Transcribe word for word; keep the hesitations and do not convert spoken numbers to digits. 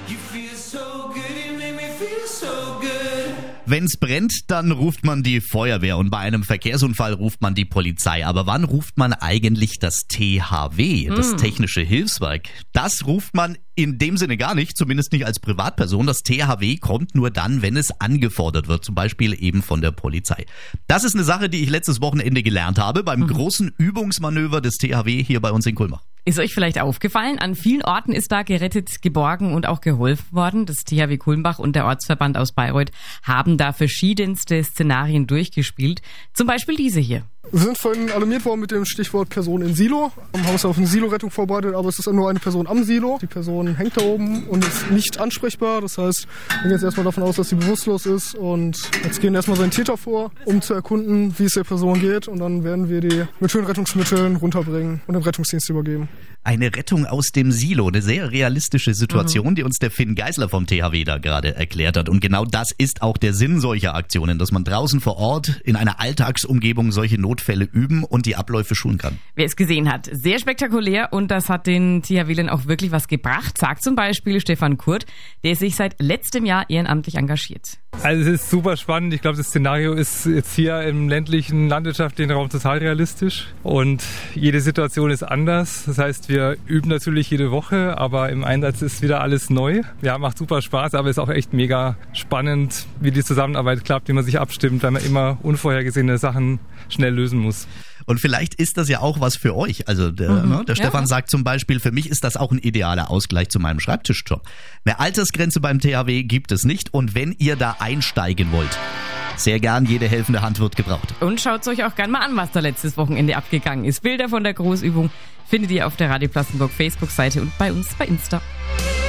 Wenn's brennt, dann ruft man die Feuerwehr und bei einem Verkehrsunfall ruft man die Polizei. Aber wann ruft man eigentlich das T H W, das mm. Technische Hilfswerk? Das ruft man in dem Sinne gar nicht, zumindest nicht als Privatperson. Das T H W kommt nur dann, wenn es angefordert wird, zum Beispiel eben von der Polizei. Das ist eine Sache, die ich letztes Wochenende gelernt habe beim mhm. großen Übungsmanöver des T H W hier bei uns in Kulmbach. Ist euch vielleicht aufgefallen, an vielen Orten ist da gerettet, geborgen und auch geholfen worden. Das T H W Kulmbach und der Ortsverband aus Bayreuth haben da verschiedenste Szenarien durchgespielt. Zum Beispiel diese hier. Wir sind vorhin alarmiert worden mit dem Stichwort Person in Silo. Wir haben uns auf eine Silorettung vorbereitet, aber es ist nur eine Person am Silo. Die Person hängt da oben und ist nicht ansprechbar. Das heißt, wir gehen jetzt erstmal davon aus, dass sie bewusstlos ist und jetzt gehen erstmal seinen Täter vor, um zu erkunden, wie es der Person geht, und dann werden wir die mit schönen Rettungsmitteln runterbringen und dem Rettungsdienst übergeben. Eine Rettung aus dem Silo, eine sehr realistische Situation, mhm. die uns der Finn Geisler vom T H W da gerade erklärt hat. Und genau das ist auch der Sinn solcher Aktionen, dass man draußen vor Ort in einer Alltagsumgebung solche Notfälle üben und die Abläufe schulen kann. Wer es gesehen hat, sehr spektakulär, und das hat den T H W-Lern auch wirklich was gebracht, sagt zum Beispiel Stefan Kurt, der sich seit letztem Jahr ehrenamtlich engagiert. Also es ist super spannend. Ich glaube, das Szenario ist jetzt hier im ländlichen, landwirtschaftlichen Raum total realistisch und jede Situation ist anders. Das heißt, wir üben natürlich jede Woche, aber im Einsatz ist wieder alles neu. Ja, macht super Spaß, aber ist auch echt mega spannend, wie die Zusammenarbeit klappt, wie man sich abstimmt, weil man immer unvorhergesehene Sachen schnell lösen muss. Und vielleicht ist das ja auch was für euch. Also der, mhm. ne, der Stefan ja. sagt zum Beispiel, für mich ist das auch ein idealer Ausgleich zu meinem Schreibtischjob. Eine Altersgrenze beim T H W gibt es nicht, und wenn ihr da einsteigen wollt, sehr gern, jede helfende Hand wird gebraucht. Und schaut euch auch gern mal an, was da letztes Wochenende abgegangen ist. Bilder von der Großübung findet ihr auf der Radio Plassenburg Facebook-Seite und bei uns bei Insta.